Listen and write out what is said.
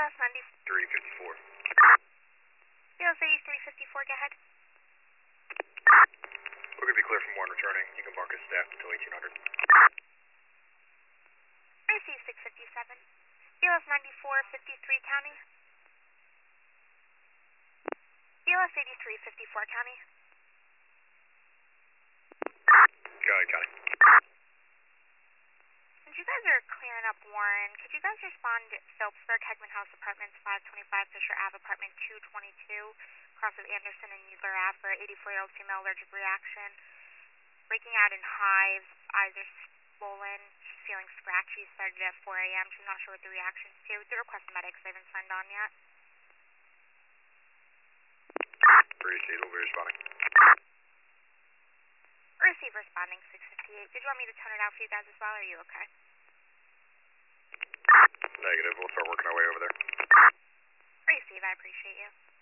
BLS 354. BLS 8354, go ahead. We're going to be clear from 1 returning. You can mark as staff until 1800. Receive 657. BLS 9453, County. BLS 8354, County. Got it. Since you guys are clearing up Warren, could you guys respond to Phillipsburg, Hegman House Apartments 525, Fisher Ave, Apartment 222, across of Anderson and Needler Ave for 84-year-old female allergic reaction, breaking out in hives, eyes are swollen, she's feeling scratchy, started at 4 a.m. She's not sure what the reaction's to. The request medics, they haven't signed on yet. Receive, we'll be responding. Receive responding 658. Did you want me to tone it out for you guys as well, or are you okay? Negative, we'll start working our way over there. Receive, I appreciate you.